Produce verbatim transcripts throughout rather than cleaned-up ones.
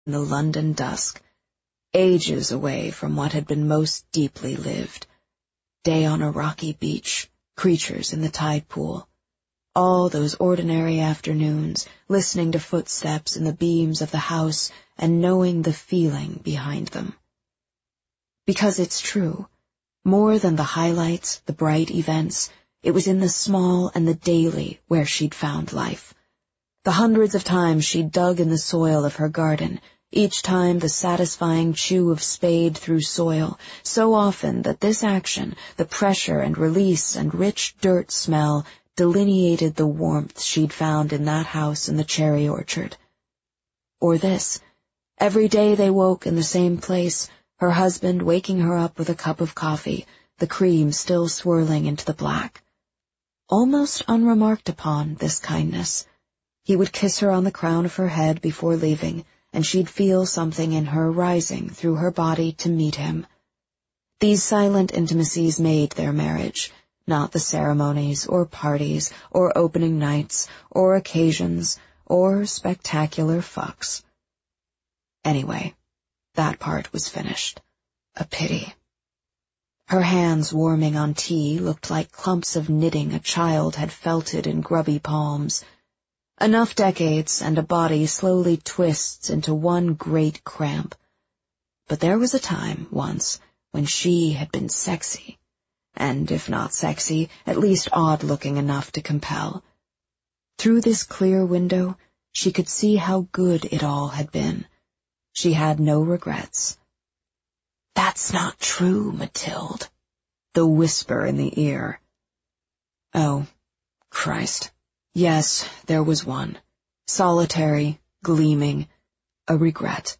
in the London dusk, ages away from what had been most deeply lived. Day on a rocky beach, creatures in the tide pool. All those ordinary afternoons, listening to footsteps in the beams of the house and knowing the feeling behind them. Because it's true, more than the highlights, the bright events, it was in the small and the daily where she'd found life. The hundreds of times she'd dug in the soil of her garden, each time the satisfying chew of spade through soil, so often that this action, the pressure and release and rich dirt smell, delineated the warmth she'd found in that house in the cherry orchard. Or this, every day they woke in the same place, her husband waking her up with a cup of coffee, the cream still swirling into the black. Almost unremarked upon, this kindness. He would kiss her on the crown of her head before leaving, and she'd feel something in her rising through her body to meet him. These silent intimacies made their marriage, not the ceremonies or parties or opening nights or occasions or spectacular fucks. Anyway, that part was finished. A pity. Her hands warming on tea looked like clumps of knitting a child had felted in grubby palms. Enough decades and a body slowly twists into one great cramp. But there was a time, once, when she had been sexy. And if not sexy, at least odd-looking enough to compel. Through this clear window, she could see how good it all had been. She had no regrets. "That's not true, Mathilde," the whisper in the ear. Oh, Christ. Yes, there was one. Solitary, gleaming, a regret.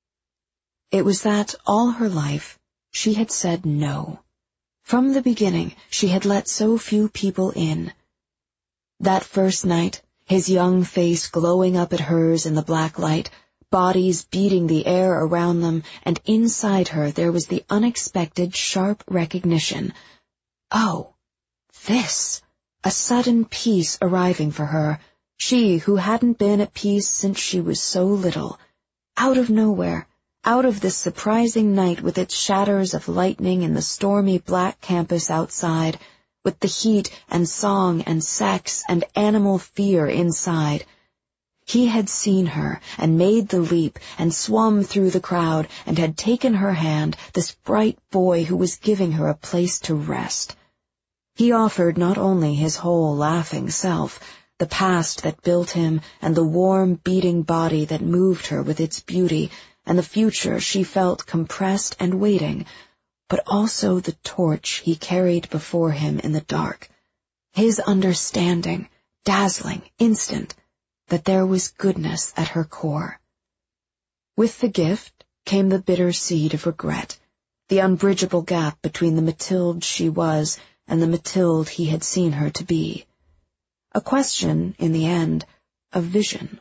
It was that, all her life, she had said no. From the beginning, she had let so few people in. That first night, his young face glowing up at hers in the black light, bodies beating the air around them, and inside her there was the unexpected, sharp recognition. Oh, this! A sudden peace arriving for her, she who hadn't been at peace since she was so little. Out of nowhere, out of this surprising night with its shatters of lightning in the stormy black campus outside, with the heat and song and sex and animal fear inside. He had seen her and made the leap and swum through the crowd and had taken her hand, this bright boy who was giving her a place to rest. He offered not only his whole laughing self, the past that built him and the warm beating body that moved her with its beauty, and the future she felt compressed and waiting, but also the torch he carried before him in the dark. His understanding, dazzling, instant, that there was goodness at her core. With the gift came the bitter seed of regret, the unbridgeable gap between the Mathilde she was and the Mathilde he had seen her to be. A question, in the end, of vision.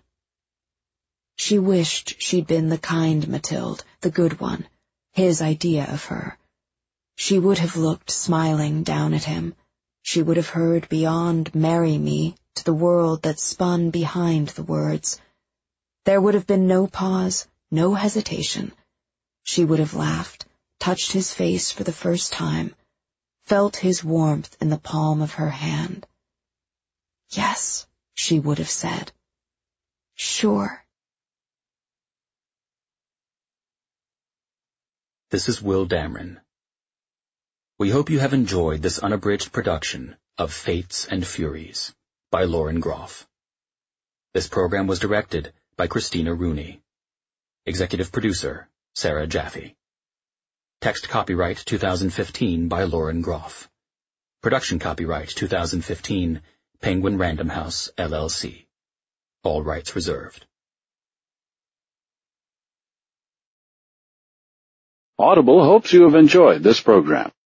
She wished she'd been the kind Mathilde, the good one, his idea of her. She would have looked smiling down at him. She would have heard beyond "marry me" to the world that spun behind the words. There would have been no pause, no hesitation. She would have laughed, touched his face for the first time, felt his warmth in the palm of her hand. Yes, she would have said. Sure. This is Will Dameron. We hope you have enjoyed this unabridged production of Fates and Furies by Lauren Groff. This program was directed by Christina Rooney. Executive producer, Sarah Jaffe. Text copyright two thousand fifteen by Lauren Groff. Production copyright two thousand fifteen, Penguin Random House, L L C. All rights reserved. Audible hopes you have enjoyed this program.